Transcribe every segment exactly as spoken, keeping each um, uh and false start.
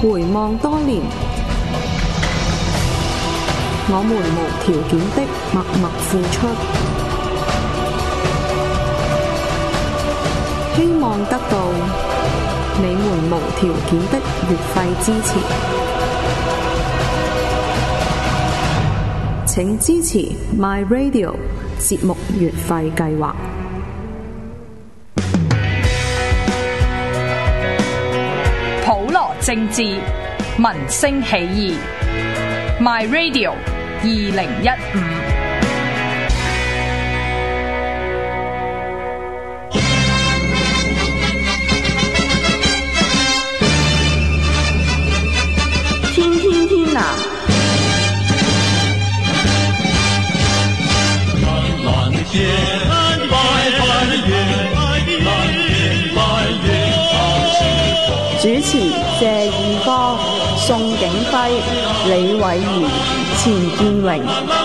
回望多年，我們無條件的默默付出，希望得到你們無條件的月費支持。請支持 My Radio 節目月費計劃。 普羅政治，民聲起義。My Radio 二零一五。 天天天藍主持謝義方、宋景輝、李偉賢、錢建榮。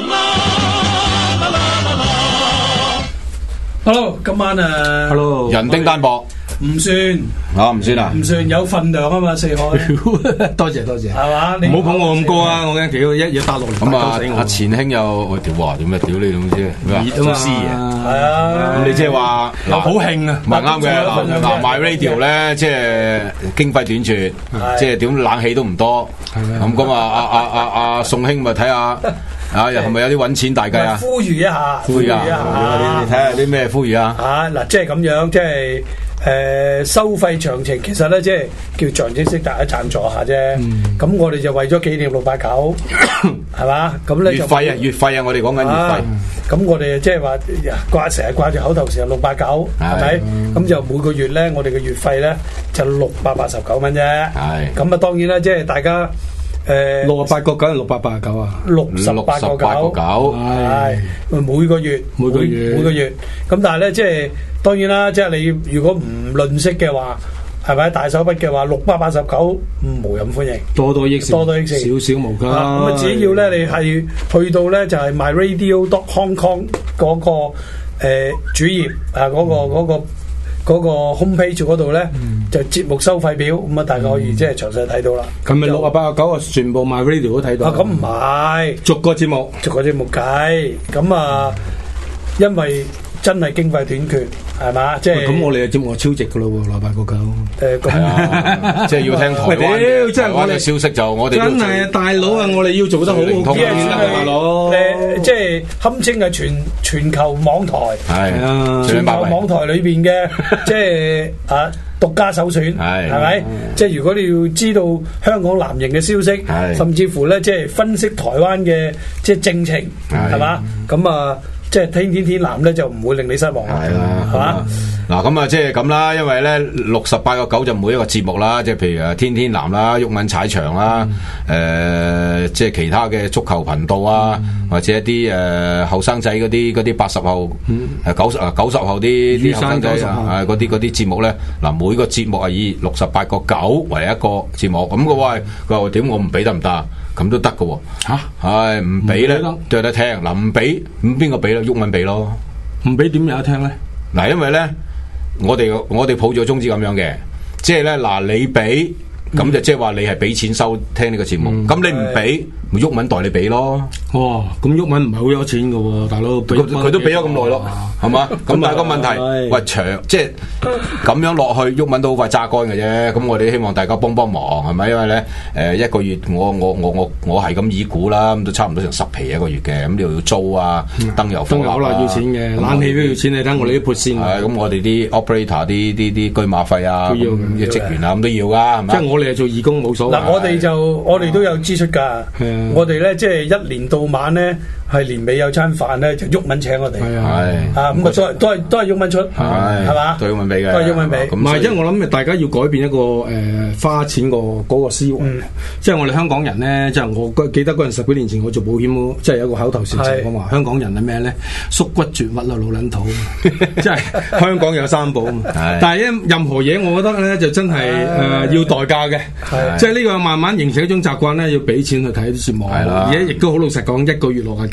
Hello， 今晚啊 ，Hello， 人丁單薄， 唔算啊，唔算啊， 唔算有份量啊嘛，四海， 多謝多謝， 係嘛？ 你唔好捧我咁高啊！我驚屌一嘢打落嚟， 咁啊，阿錢兄又我屌話點啊？屌你總之，做師爺， 係啊， 咁你即係話嗱好興啊， 唔係啱嘅嗱嗱 My Radio 咧，即係經費短缺，即係點冷氣都唔多，咁咁啊，阿阿阿阿宋兄咪睇下。啊！又係咪有啲揾錢大計啊？ 呼籲一下， 呼籲一下，你睇下啲咩呼籲啊？ 啊嗱，即係咁樣，即係誒收費詳情，其實咧即係叫象徵式大家贊助下啫。咁我哋就為咗紀念六八九，係嘛？咁咧月費啊，月費啊，我哋講緊月費。 咁我哋即係話掛成日掛住口頭禪六八九，係咪？咁就每個月咧，我哋嘅月費咧就六百八十九蚊啫。 係。 咁啊，當然啦，即係大家。誒， 六十八個九定六百八十九啊？ 六十八個九，係每個月， 每個月， 每個月。咁但係咧，即係當然啦，即係你如果唔吝嗇嘅話，係咪大手筆嘅話，六百八十九無任歡迎， 多多益善， 多多益善， 少少無價。 咁啊，只要咧你係去到咧就係 My Radio dot Hong Kong 嗰個誒主頁啊，嗰個嗰個。嗰個 home page 嗰度咧，嗯、就節目收費表，咁啊大家可以即係詳細睇到啦。 咁咪六啊八啊九啊，全部 My Radio 都睇到。 啊，咁唔係逐個節目， 逐個節目計。咁啊，因為真係經費短缺，係嘛？即係咁，我哋嘅節目超值噶咯喎，六八個九。 誒，咁啊，即係要聽台灣嘅台灣嘅消息就我哋真係大佬啊！我哋要做得好好啲啊，大佬。 誒，即係堪稱係全全球網台， 係啊，全球網台裏邊嘅即係啊獨家首選，係係咪？即係如果你要知道香港藍營嘅消息，甚至乎咧即係分析台灣嘅即係政情，係嘛？咁啊。即係天天天藍咧，就唔會令你失望啦，係啦，係嘛？ 嗱咁啊，即係咁啦，因為咧六十八個九就每一個節目啦，即係譬如誒天天藍啦、毓民踩場啦，誒即係其他嘅足球頻道啊，或者一啲誒後生仔嗰啲嗰啲八十後誒九十啊九十後啲啲後生仔啊嗰啲嗰啲節目咧，嗱每個節目係以六十八個九為一個節目，咁嘅話佢話點我唔俾得唔得？咁都得嘅喎，嚇，係唔俾咧都有得聽，嗱唔俾咁邊個俾咧？毓民俾咯， 唔俾點有得聽咧？ 嗱，因為咧，我哋我哋抱咗宗旨咁樣嘅，即係咧嗱，你俾咁就即係話你係俾錢收聽呢個節目，咁、嗯、你唔俾，咪毓民代你俾咯。 哇，咁毓民唔係好有錢嘅喎，大佬， 佢都俾咗咁耐咯，係嘛？咁但係個問題，喂長即係咁樣落去，毓民都好快榨乾嘅啫。咁我哋希望大家幫幫忙，係咪？因為咧，誒、呃、一個月我我我我我係咁以估啦，咁都差唔多成十皮一個月嘅，咁你又要租啊，燈油火蠟啦，要錢嘅，冷氣都要錢，你睇我哋啲撥線。 係咁，我哋啲 operator 啲啲啲車馬費啊，啲職員啊，咁都要噶，係咪？ 即係我哋係做義工冇所謂。 嗱，我哋就我哋都有支出㗎，我哋咧即係一年到晚咧。係年尾有餐飯咧，就毓民請我哋。係啊，啊咁啊，都係都係都係毓民出，係嘛？ 都係毓民俾嘅， 都係毓民俾。 唔係，因為我諗大家要改變一個誒花錢個嗰個思維。即係我哋香港人咧，即係我記得嗰陣十幾年前我做保險，即係有一個口頭禪就講話香港人係咩咧？縮骨絕物啊，老撚土。即係香港有三寶啊嘛。但係咧，任何嘢我覺得咧就真係誒要代價嘅。即係呢個慢慢形成一種習慣咧，要俾錢去睇啲節目。而且亦都好老實講，一個月六啊幾。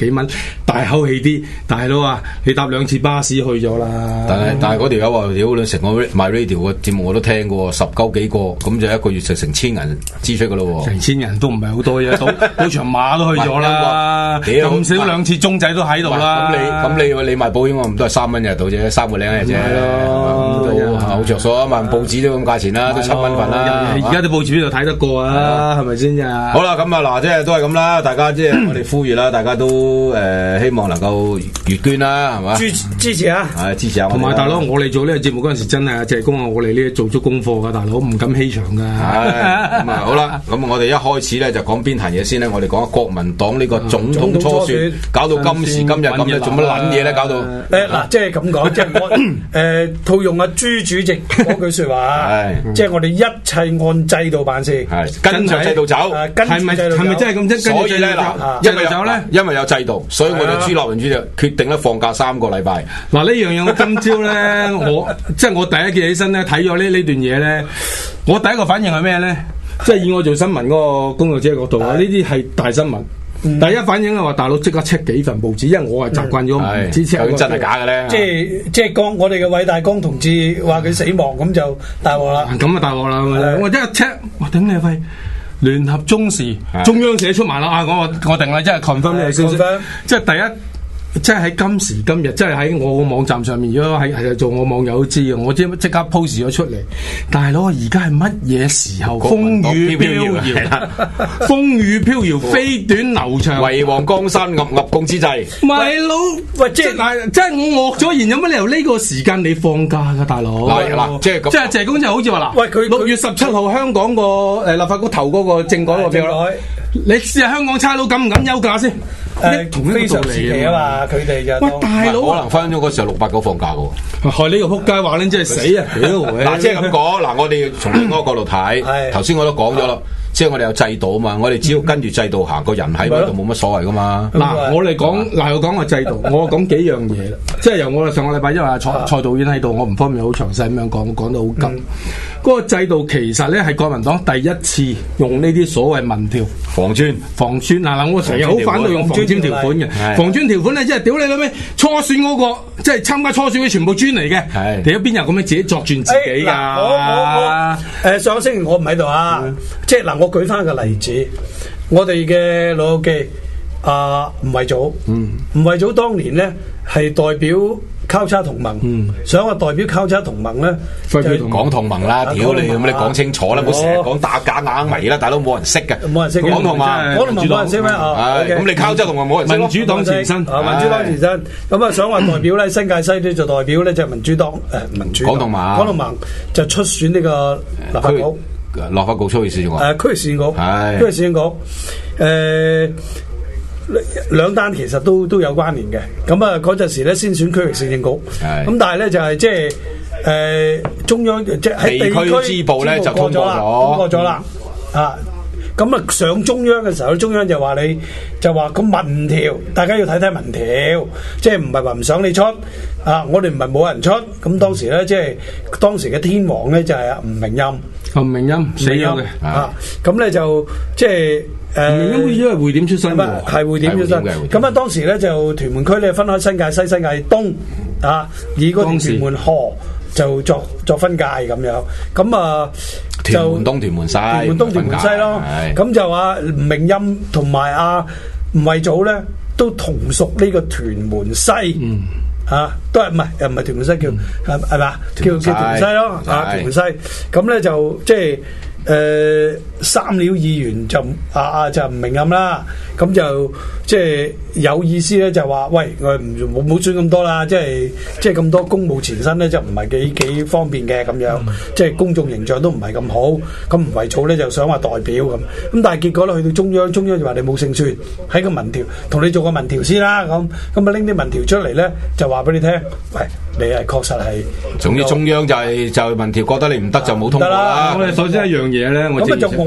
幾蚊，大口氣啲，大佬啊，你搭兩次巴士去咗啦。 但係但係嗰條友話屌你成個 My Radio 嘅節目我都聽過，十鳩幾個，咁就一個月就成千銀支出噶咯。 成千人都唔係好多啫，賭賭場馬都去咗啦，咁少兩次鐘仔都喺度啦。咁你咁你你賣保險我唔都係三蚊日到啫，三個零日啫。係咯，好着數啊！賣報紙都咁價錢啦，都七蚊份啦。 而家啲報紙邊度睇得過啊？係咪先咋？ 好啦，咁啊嗱，即係都係咁啦，大家即係我哋呼籲啦，大家都誒希望能夠月捐啦，係嘛？ 支支持啊！ 係支持下。 同埋大佬，我哋做呢個節目嗰陣時真係謝公啊，我哋呢做足功課噶，大佬唔敢欺場噶。 係咁啊，好啦，咁我哋一開始咧就講邊壇嘢先咧，我哋講國民黨呢個總統初選，搞到今時今日咁樣，做乜撚嘢咧？搞到誒嗱，即係咁講，即係我誒套用阿朱主席嗰句説話，即係我哋一切按制度辦事， 跟住制度走， 係咪係咪真係咁啫？ 所以咧嗱，因為有咧，因為有制度，所以我哋朱立倫主席決定咧放假三個禮拜。 嗱呢樣嘢我今朝咧，我即係我第一件起身咧睇咗呢呢段嘢咧，我第一個反應係咩咧？即係以我做新聞嗰個工作者角度啊，呢啲係大新聞。嗯、第一反應係話大佬即刻 check 幾份報紙，因為我係習慣咗唔知 check 真係假嘅咧。 即係即係江我哋嘅偉大江同志話佢死亡，咁就大鑊啦。 咁啊大鑊啦！我一 check， 我頂你肺！聯合中時，中央社出埋啦啊！我我定啦，即係 confirm 呢個消息，即係第一。即係喺今時今日，即係喺我個網站上面，如果係係做我網友都知嘅，我即即刻 post 咗出嚟。大佬，而家係乜嘢時候？風雨飄搖，風雨飄搖，飛短流長， 為王江山屹立共之際。 咪佬，喂，即係嗱，即係我惡咗言，有乜理由呢個時間你放假噶，大佬？ 嗱嗱，即係咁， 即係謝公就好似話嗱，喂，佢六月十七號香港個誒立法局投嗰個政改個票，你試下香港差佬敢唔敢休假先？ 誒，同非常時期啊嘛，佢哋就喂大佬， 可能分咗嗰時候六八九放假嘅， 害呢個仆街話咧，真係死啊！ 嗱，即係咁講，嗱，我哋從另一個角度睇，頭先我都講咗啦，即係我哋有制度啊嘛，我哋只要跟住制度行，個人喺嗰度冇乜所謂噶嘛。 嗱，我哋講嗱，我講個制度，我講幾樣嘢啦，即係由我哋上個禮拜因為蔡蔡導演喺度，我唔方便好詳細咁樣講，講得好急。嗰個制度其實咧係國民黨第一次用呢啲所謂民調防專防專嗱嗱，我成日好反對用防專條款嘅，防專條款咧即係屌你老味初選嗰個，即係參加初選嘅全部專嚟嘅，你有邊有咁樣自己作轉自己噶？ 我我我誒上個星期我唔喺度啊，即係嗱，我舉翻個例子，我哋嘅老友記啊吳惠祖，吳惠祖當年咧係代表交叉同盟，嗯、想話代表交叉同盟咧， 就講同盟啦，屌你咁你講清楚啦，唔好成日講打假硬迷啦，大佬冇人識嘅， 冇人識講同盟， 講同盟冇人識咩啊？ 咁你交叉同盟冇人識， 民主黨前身， 啊民主黨前身，咁啊想話代表咧新界西咧就代表咧就民主黨誒民主黨，講同盟，講同盟就出選呢個立法局， 立法局出去選誒區域選舉，區域選舉誒。兩單其實都都有關聯嘅，咁啊嗰陣時咧先選區域市政局，咁但係咧就係即係誒中央即係喺地區支部咧就通過咗，通過咗啦，啊咁啊上中央嘅時候，中央就話你就話個民調，大家要睇睇民調，即係唔係話唔想你出啊？我哋唔係冇人出，咁當時咧即係當時嘅天王咧就係吳明欽， 吳明欽死咗嘅啊，咁咧就即係。誒， 明欽好似係匯點出身嘅， 係匯點出身。咁啊，當時咧就屯門區咧分開新界西、新界東啊，以嗰條屯門河就作作分界咁樣。咁啊， 屯門東、屯門西， 屯門東、屯門西咯。咁就話吳明欽同埋阿吳惠祖咧都同屬呢個屯門西。嗯。啊，都係唔係又唔係屯門西叫係係嘛？叫叫屯門西咯。啊，屯門西。咁咧就即係。誒、呃、三料議員就啊啊就唔明暗啦，咁就即係有意思咧，就話喂，我唔冇選咁多啦，即係即係咁多公務前身咧，就唔係幾幾方便嘅咁樣，嗯、即係公眾形象都唔係咁好。咁吳惠祖咧就想話代表咁，咁但係結果咧去到中央，中央就話你冇勝算，喺個民調同你做個民調先啦，咁咁啊拎啲民調出嚟咧，就話俾你聽，喂，你係確實係。 總之中央就係、是、就係、是、民調覺得你唔得就冇通過啦。 我哋首先一樣嘢咧，我咁啊就拱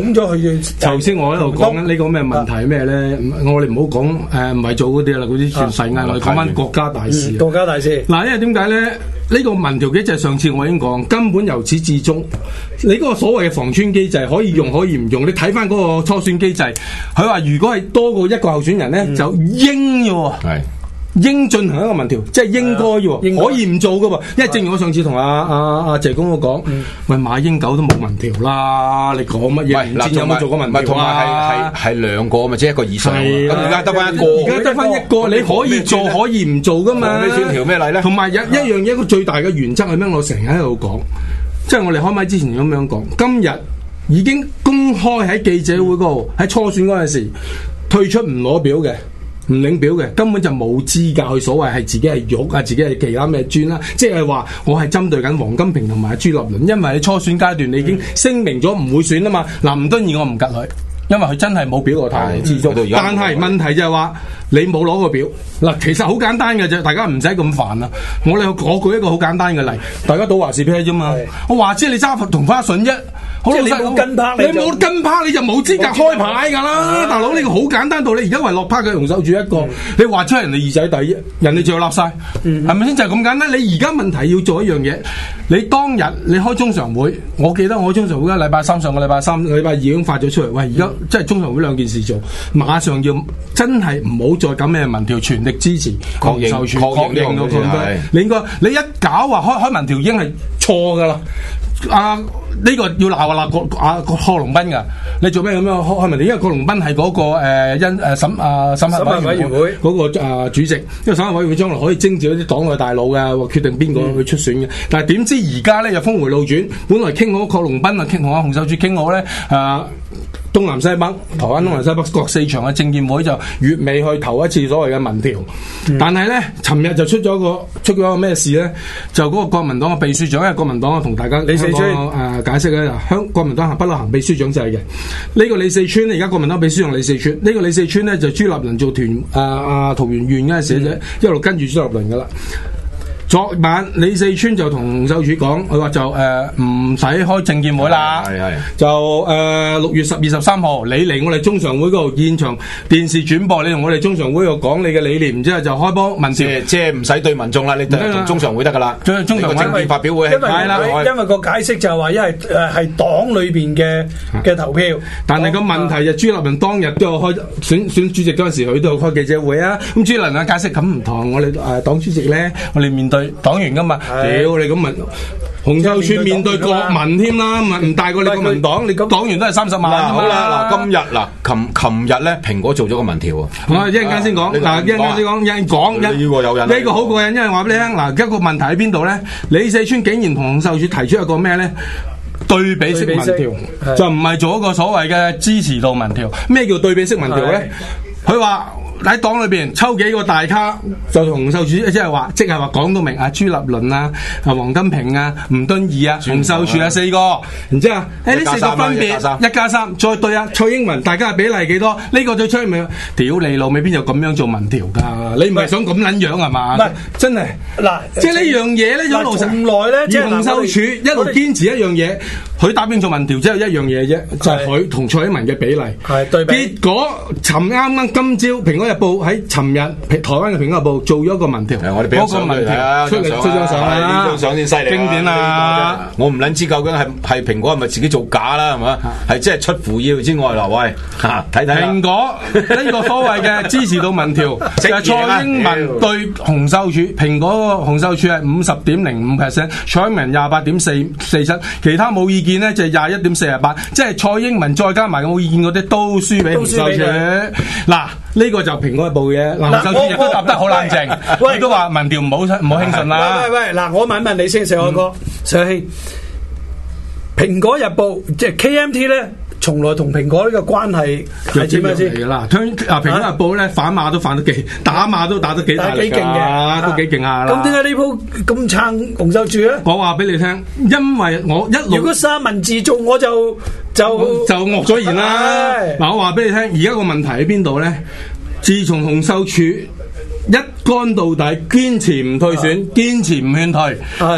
拱咗佢。 頭先我喺度講緊呢個咩問題係咩咧？我哋唔好講誒，唔係做嗰啲啦，嗰啲算細藝。我哋講翻國家大事。 國家大事嗱，因為點解咧？呢個民調機制上次我已經講，根本由始至終，你嗰個所謂嘅防穿機制可以用可以唔用。你睇翻嗰個初選機制，佢話如果係多過一個候選人咧，嗯、就應嘅喎。係。應進行一個民調，即係應該喎，可以唔做噶喎。因為正如我上次同阿阿阿謝公我講，嗯、喂馬英九都冇民調啦，你講乜嘢？嗱，有冇做過民調啊？同埋係係係兩個嘛，即係一個以上。咁而家得翻一個，而家得翻一個，你可以做可以唔做噶嘛？咩選條咩例咧？同埋有一樣嘢，一個最大嘅原則係咩？我成日喺度講，即係我哋開麥之前咁樣講，今日已經公開喺記者會嗰度，喺初選嗰陣時退出唔攞表嘅。唔領表嘅根本就冇資格去所謂係自己係玉啊，自己係其他咩專啦，即係話我係針對緊黃金平同埋朱立倫，因為喺初選階段你已經聲明咗唔會選啊嘛。嗱、嗯，吳敦義我唔及佢，因為佢真係冇表過態之中。但係問題就係話你冇攞個表嗱，其實好簡單嘅啫，大家唔使咁煩啦。我哋我舉一個好簡單嘅例，大家賭華士啤啫嘛，是我話知你揸同花順啫。好老實，你冇跟拍，你冇跟拍你就冇資格開牌㗎啦，大佬呢個好簡單道理。而家為落拍嘅洪秀柱一個，嗯、你話出人哋二仔第一，人哋就要立晒，係咪先？就係、是、咁簡單。你而家問題要做一樣嘢，你當日你開中常會，我記得我開中常會咧，禮拜三上個禮拜三、禮拜二已經發咗出嚟。喂，而家即係中常會兩件事做，馬上要真係唔好再搞咩民調，全力支持洪秀柱，確認到佢。你應該你一搞話開開民調已經係錯㗎啦。啊！呢、這個要鬧啊鬧啊郝龍斌噶，你做咩咁樣開開民調？因為郝龍斌係嗰個誒因誒審啊審核委員會嗰個誒主席，因為審核委員會將來可以徵召一啲黨內大佬嘅，決定邊個去出選嘅。嗯、但係點知而家咧又峰回路轉，本來傾好郝龍斌啊，傾同阿洪秀柱傾好咧啊。東南西北，台灣東南西北各四場嘅政見會就月尾去投一次所謂嘅民調，嗯、但係咧，尋日就出咗個出咗個咩事咧？就嗰個國民黨嘅秘書長，因為國民黨啊同大家李四川誒、呃、解釋咧，香國民黨係不嬲行秘書長制嘅。呢、這個李四川咧，而家國民黨秘書長李四川，呢、這個李四川咧就朱立倫做團誒阿桃園縣嗰陣時啫，嗯、一路跟住朱立倫噶啦。昨晚李四川就同洪秀柱講，佢話就誒唔使開政見會啦，係係就誒六、呃、月十二十三號你嚟我哋中常會嗰度現場電視轉播，你同我哋中常會度講你嘅理念，然之後就開波民調，即係唔使對民眾啦，你同中常會得噶啦，中常會政見發表會係啦， 因為個解釋就係話，因為誒係黨裏邊嘅嘅投票， 但係個問題就朱立倫當日都有開選選主席嗰陣時，佢都有開記者會啊，咁朱立倫嘅解釋咁唔同，我哋誒黨主席咧，我哋面對黨員噶嘛，屌你咁問洪秀柱面對國民添啦，唔大過你國民黨，你黨員都係三十萬。 好啦，嗱今日嗱，琴琴日咧，蘋果做咗個民調啊。 我一陣間先講，嗱一陣間先講，一陣講一呢個好過癮，因為話俾你聽，嗱一個問題喺邊度咧？李四川竟然同洪秀柱提出一個咩咧？對比式民調，就唔係做一個所謂嘅支持度民調。咩叫對比式民調咧？佢話。喺黨裏邊抽幾個大咖，就同洪秀柱即係話，即係話講到明啊，朱立倫啊，啊黃金平啊，吳敦義啊，洪秀柱啊四個，然之後誒呢四個分別一加三，再對啊蔡英文，大家嘅比例幾多？呢、這個最出名，屌你老味邊有咁樣做民調噶？你唔係想咁撚樣係嘛？唔係真係嗱，即係呢樣嘢咧，一路咁耐咧，即係洪秀柱一路堅持一樣嘢，佢答應做民調只有一樣嘢啫，就係佢同蔡英文嘅比例係對比。結果尋啱啱今朝蘋果日報喺尋日台灣嘅蘋果日報做咗個民調， 我哋俾個民調出嚟出張相啦， 呢張相先犀利，經典啊！我唔撚知究竟係係蘋果係咪自己做假啦，係嘛？係即係出乎意料之外啦，喂嚇睇睇蘋果呢個所謂嘅支持度民調，就係蔡英文對洪秀柱，蘋果洪秀柱係五十點零五 percent， 蔡英文廿八點四四七，其他冇意見咧就係廿一點四十八，即係蔡英文再加埋冇意見嗰啲都輸俾洪秀柱。嗱。呢個就蘋果日報嘅，嗱洪秀柱亦都答得好冷靜，佢都話民調唔好唔好輕信啦。 喂喂喂，嗱我問一問你先，石海哥，石兄，蘋果日報即係 K M T 咧，從來同蘋果呢個關係係點樣先？ 嗱，聽啊蘋果日報咧反馬都反得幾，打馬都打得幾大力㗎，都幾勁下啦。 咁點解呢鋪咁撐洪秀柱咧？ 我話俾你聽，因為我一路如果三文治做我就。就就惡咗言啦！嗱，我話俾你聽，而家個問題喺邊度咧？自從洪秀柱一竿到底，堅持唔退選，堅持唔勸退，係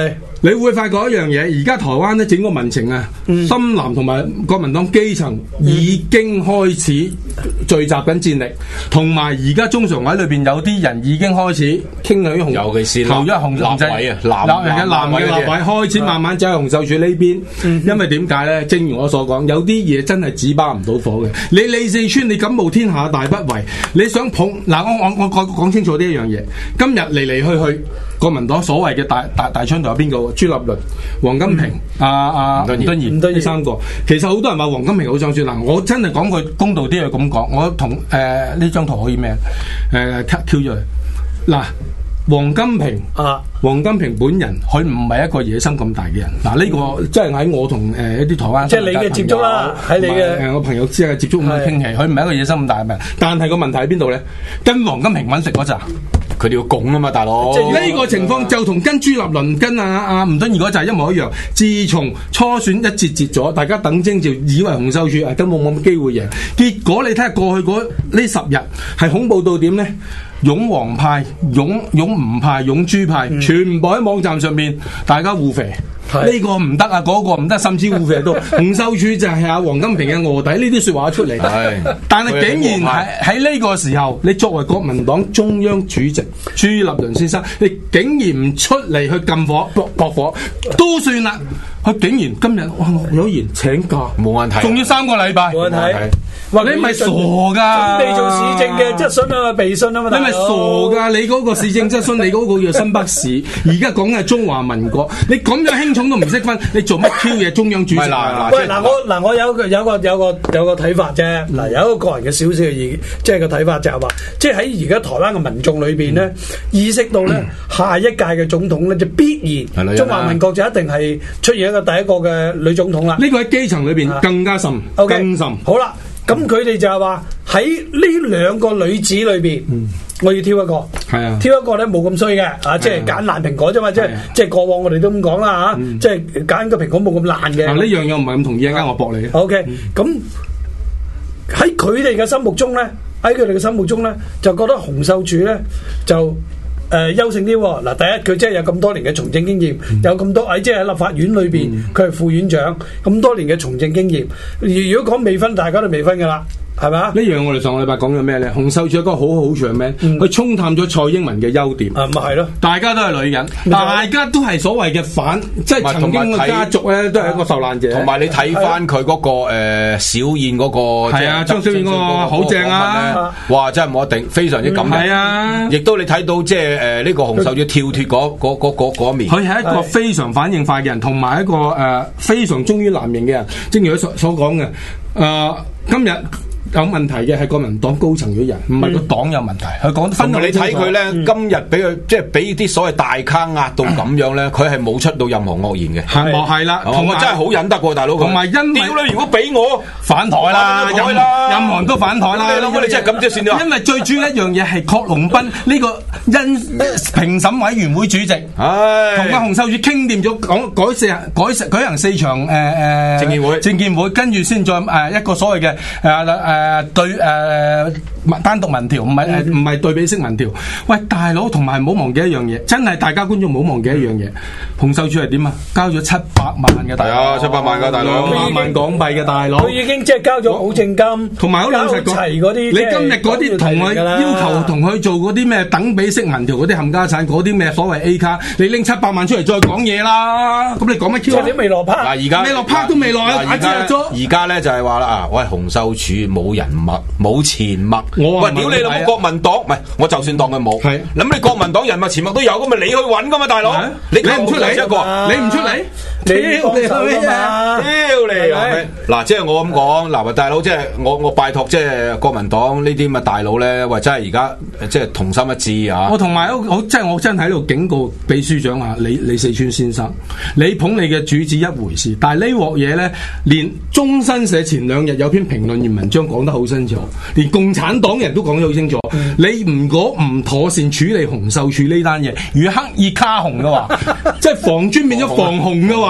你會發覺一樣嘢，而家台灣咧整個民情啊，嗯、深藍同埋國民黨基層已經開始聚集緊戰力，同埋而家中常委裏邊有啲人已經開始傾向於紅， 尤其是投咗紅立委啊，藍嘅藍嘅立委開始慢慢走喺洪秀柱呢邊，嗯、因為點解咧？正如我所講，有啲嘢真係紙包唔到火嘅。你李四川你敢冒天下大不韙，你想捧嗱我我我講講清楚呢一樣嘢，今日嚟嚟去去。國民黨所謂嘅大大大槍頭有邊個？朱立倫、王金平、阿阿吳敦義呢三個。其實好多人話王金平好想選嗱，我真係講句公道啲去咁講，我同誒呢張圖可以咩？誒 cut Q 咗佢嗱，王金平啊，王金平本人佢唔係一個野心咁大嘅人嗱，呢、這個即係喺我同誒、呃、一啲台灣即係你嘅接觸啦，喺你嘅誒我朋友之間嘅接觸咁樣傾偈，佢唔係一個野心咁大嘅人，但係個問題喺邊度咧？跟王金平揾食嗰陣。 佢哋要拱啊嘛，大佬！ 即係呢個情況就同跟朱立倫、跟阿阿吳敦義嗰就係一模一樣。自從初選一節節咗，大家等徵召，以為洪秀柱誒根本冇乜機會贏。結果你睇下過去嗰呢十日係恐怖到點咧？擁黃派、擁擁吳派、擁朱派，嗯、全部喺網站上面大家互肥。呢是個唔得啊，嗰、那個唔得，甚至互肥到洪秀柱就係阿王金平嘅臥底，呢啲説話出嚟。是但係竟然喺喺呢個時候，你作為國民黨中央主席朱立倫先生，你竟然唔出嚟去禁火、駁駁火，都算啦。佢竟然今日哇，有言請假， 冇問題， 仲要三個禮拜， 冇問題。 話你咪傻㗎？ 準備做市政嘅質詢啊嘛，備詢啊嘛， 你咪傻㗎？你嗰個市政質詢，你嗰個叫新北市，而家講嘅係中華民國，你咁樣輕重都唔識分，你做乜 Q 嘢中央主席？ 喂，嗱我嗱我有個有個有個有個睇法啫。嗱有一個個人嘅少少嘅意，即係個睇法就係話，即係喺而家台灣嘅民眾裏邊咧，意識到咧下一屆嘅總統咧就必然中華民國就一定係出現一個第一個嘅女總統啦。 呢個喺基層裏邊更加深，更深。 好啦。咁佢哋就係話喺呢兩個女子裏邊，嗯、我要挑一個，係啊，挑一個咧冇咁衰嘅，啊，即係揀爛蘋果啫嘛，即係即係過往我哋都咁講啦嚇，即係揀個蘋果冇咁爛嘅。 嗱呢樣嘢唔係咁同意，一陣間我駁你。 O K，咁喺佢哋嘅心目中咧，喺佢哋嘅心目中咧，就覺得洪秀柱咧就。誒優勝啲喎，嗱第一佢即係有咁多年嘅從政經驗，嗯、有咁多喺即係喺立法院裏邊，佢係、嗯、副院長，咁多年嘅從政經驗。如果講未分，大家都未分㗎啦。係嘛？呢樣我哋上個禮拜講咗咩咧？洪秀柱一個好好長咩？佢沖淡咗蔡英文嘅優點。 啊，咪係咯， 大家都係女人，大家都係所謂嘅反，即係曾經嘅家族咧，都係一個受難者。 同埋你睇翻佢嗰個誒小燕嗰個， 係啊，張小燕嗰個好正啊！ 哇，真係冇得頂，非常之感人。係啊，亦都你睇到即係誒呢個洪秀柱跳脫嗰嗰嗰嗰嗰一面。 佢係一個非常反應快嘅人，同埋一個誒非常忠於藍營嘅人。正如佢所所講嘅，誒今日。有問題嘅係國民黨高層嘅人，唔係個黨有問題。佢講得分到你睇佢咧，今日俾佢即係俾啲所謂大咖壓到咁樣咧，佢係冇出到任何惡言嘅。 係係啦， 同埋真係好忍得喎，大佬。 同埋因為屌你，如果俾我反台啦，任任何人都反台啦。你真係咁即係算啦。 因為最主要一樣嘢係郝龍斌呢個因評審委員會主席，同阿洪秀柱傾掂咗，講改四改舉行四場誒誒政見會， 政見會跟住先再誒一個所謂嘅誒誒。誒對誒、呃、單獨民調，唔係誒唔係對比式民調。喂，大佬，同埋唔好忘記一樣嘢，真係大家觀眾唔好忘記一樣嘢。洪秀柱係點啊？交咗七百萬嘅大佬， 係啊，七百萬嘅大佬， 兩百萬港幣嘅大佬， 佢已經即係交咗保證金， 同埋好老實講， 齊嗰啲， 你今日嗰啲同佢要求同佢做嗰啲咩等比式民調嗰啲冚家產，嗰啲咩所謂 A 卡，你拎七百萬出嚟再講嘢啦。咁你講乜 Q 啊？ 你未落拍嗱，而家未落拍都未落啊！ 而家而家咧就係話啦啊，喂，洪秀柱冇人脈冇錢脈，喂，屌你老母國民黨，唔係我就算當佢冇，係咁你國民黨人脈錢脈都有，咁咪你去揾噶嘛，大佬，你唔出嚟一個，你唔出嚟， 你幫手噶嘛， 屌你，嗱，即係我咁講，嗱，大佬，即係我我拜託，即係國民黨呢啲咁嘅大佬咧，喂，真係而家即係同心一致啊！ 我同埋我即係我真係喺度警告秘書長啊，李李四川先生，你捧你嘅主子一回事，但係呢鑊嘢咧，連中新社前兩日有篇評論員文章講得好清楚，連共產黨人都講得好清楚。嗯、你如果唔妥善處理洪秀柱呢單嘢，如果刻意卡紅嘅話，即係防專變咗防紅嘅話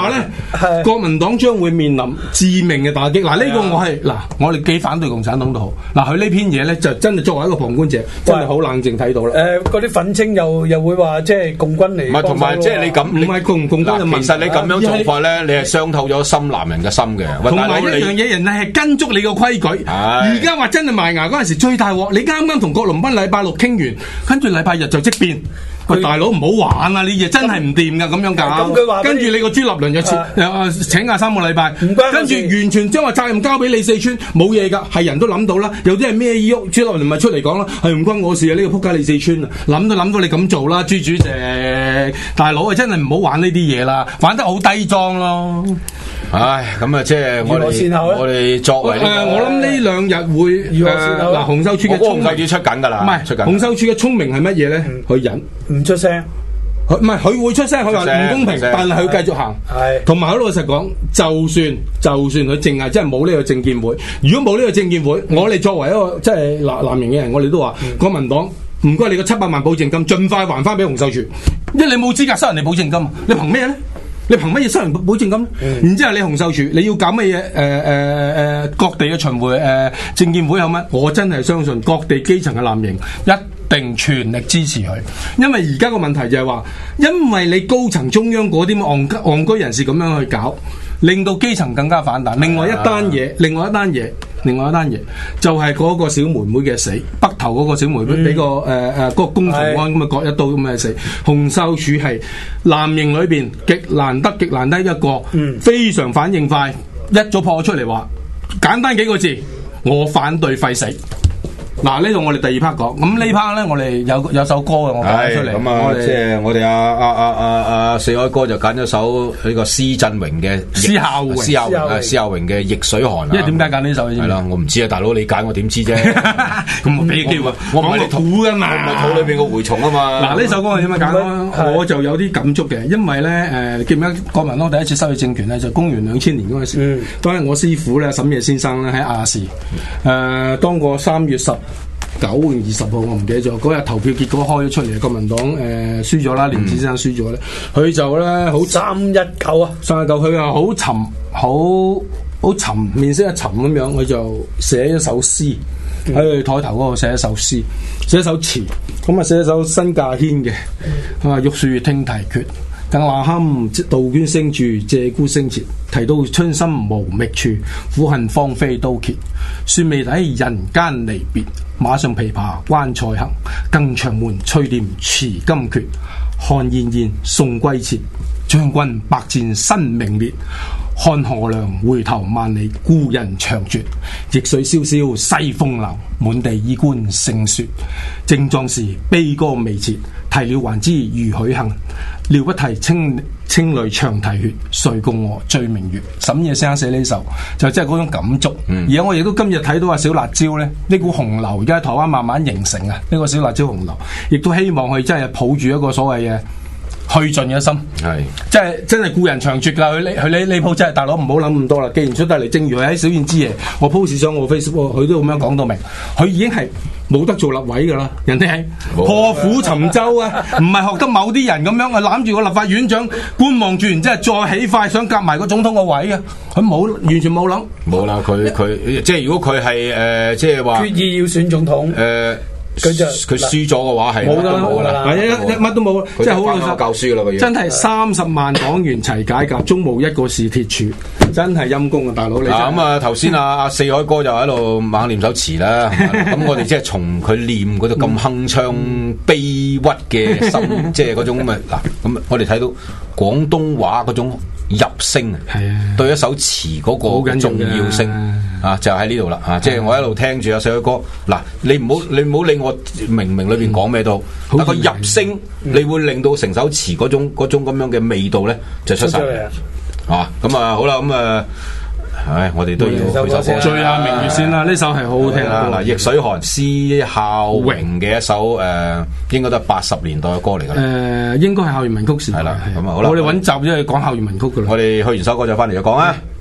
話咧，國民黨將會面臨致命嘅打擊。嗱，呢個我係嗱，我哋幾反對共產黨都好。嗱，佢呢篇嘢咧就真係作為一個旁觀者，真係好冷靜睇到啦。 誒，嗰啲憤青又又會話即係共軍嚟， 唔係同埋即係你咁， 唔係共共軍嘅問題。 其實你咁樣做法咧，你係傷透咗深藍人嘅心嘅。 同埋一樣嘢，人哋係跟足你個規矩。而家話真係埋牙嗰陣時最大鑊，你啱啱同郭龍斌禮拜六傾完，跟住禮拜日就即變。喂，大佬唔好玩啊！呢嘢真係唔掂噶，咁樣搞。跟住你個朱立倫又撤，又請假三個禮拜，跟住完全將個責任交俾李四川，冇嘢噶，係人都諗到啦。有啲係咩意喐？朱立倫咪出嚟講啦，係唔關我事啊！呢、這個仆街李四川啊，諗都諗到你咁做啦，朱主席，大佬啊，真係唔好玩呢啲嘢啦，玩得好低裝咯。 唉，咁啊，即係我哋我哋作為、這個呃、 我諗呢兩日會誒嗱，洪秀柱嘅洪秀柱出緊㗎啦， 唔係出緊。洪秀柱嘅聰明係乜嘢咧？佢忍唔出聲， 佢唔係佢會出聲，佢話唔公平，但係佢繼續行。係同埋好老實講，就算就算佢淨係真係冇呢個政見會，如果冇呢個政見會，我哋作為一個即係藍藍營嘅人，我哋都話、嗯、國民黨唔該你個七百萬保證金，盡快還翻俾洪秀柱，因為你冇資格收人哋保證金，你憑咩咧？你憑乜嘢收人保證金？嗯、然之後你洪秀柱，你要搞乜嘢？誒誒誒，各地嘅巡迴誒政見會有乜？我真係相信各地基層嘅藍營一定全力支持佢，因為而家個問題就係話，因為你高層中央嗰啲戇居戇居人士咁樣去搞，令到基層更加反彈。另外一單嘢，另外一單嘢。另外一單嘢就係、是、嗰個小妹妹嘅死，北頭嗰個小妹妹俾、嗯、個誒誒嗰個公曹安咁啊割一刀咁嘅死。洪秀柱係藍營裏邊極難得極難得一個，嗯、非常反應快，一早破出嚟話簡單幾個字，我反對廢死。嗱，呢度我哋第二 part 講，咁呢 part 咧我哋有有首歌嘅，我揀出嚟。咁啊，即係我哋阿阿阿阿阿四海哥就揀咗首呢個施振榮嘅施孝榮， 施孝榮，施孝榮嘅逆水寒。 因為點解揀呢首？ 係啦，我唔知啊，大佬你揀我點知啫？ 咁我俾機會，我唔係你肚噶嘛， 我唔係肚裏邊個蛔蟲啊嘛。 嗱，呢首歌我點樣揀？我就有啲感觸嘅，因為咧誒，記唔記得國民黨第一次失去政權咧，就公元兩千年嗰陣時，當日我師傅咧沈夜先生咧喺亞視誒，當個三月十九定二十號我唔記得咗，嗰日投票結果開咗出嚟，國民黨誒輸咗啦，廉子先生輸咗咧，佢、嗯、就咧好三一九啊， 三一九，佢又好沉，好好沉，面色一沉咁樣，佢就寫一首詩喺佢台頭嗰度寫一首詩，寫一首詞，咁啊寫一首新稼軒嘅，啊玉樹聽題訣。更話堪杜鵑聲住，鷓鴣聲切。提到春心無覓處，苦恨芳菲都竭。說未抵人間離別，馬上琵琶關塞行。更長門翠簾辭金闕，看燕燕送歸切。將軍百戰身名裂，看河梁回頭萬里，故人長絕。易水蕭蕭西風流，滿地衣冠勝雪。正壯時悲歌未徹，啼了還知如許幸。料不提青青淚長啼血，誰共我醉明月。沈夜先生寫呢首就真係嗰種感觸。嗯、而我亦都今日睇到啊小辣椒咧，呢股洪流而家喺台灣慢慢形成啊，呢、這個小辣椒洪流，亦都希望佢真係抱住一個所謂嘅去盡嘅心，係即係真係故人長絕噶。佢呢佢呢呢鋪真係大佬唔好諗咁多啦。既然出得嚟，正如佢喺小燕之夜，我 post 上我 Facebook， 佢都咁樣講到明，佢已經係冇得做立委噶啦。人哋係破釜沉舟啊，唔係學得某啲人咁樣啊，攬住個立法院長觀望住，然之後再起快想夾埋個總統個位啊。佢冇完全冇諗，冇啦。佢佢即係如果佢係誒即係話決意要選總統誒。呃佢就佢輸咗嘅話係冇噶啦，冇噶啦，係一一乜都冇，即係好老實教書啦個嘢，真係三十萬黨員齊解甲，中無一個是鐵柱，真係陰公啊，大佬你。咁啊，頭先阿阿四海哥就喺度猛念首詞啦，咁我哋即係從佢念嗰度咁鏗鏘悲屈嘅心，即係嗰種咁啊嗱，咁我哋睇到廣東話嗰種入聲啊，對一首詞嗰個重要性啊，就喺呢度啦啊！即係我一路聽住阿四海哥，嗱，你唔好你唔好理我明明裏邊講咩都，但個入聲你會令到成首詞嗰種嗰種咁樣嘅味道咧就出晒嚟啊！咁啊好啦，咁啊。唉，我哋都要去首歌，醉下明月先啦。呢首係好好聽啊！嗱，逆水寒，施孝榮嘅一首誒，應該都係八十年代嘅歌嚟噶啦。誒，應該係校園民曲時代。係啦，咁啊好啦，我哋揾集因為講校園民曲噶啦。我哋去完首歌就翻嚟再講啊。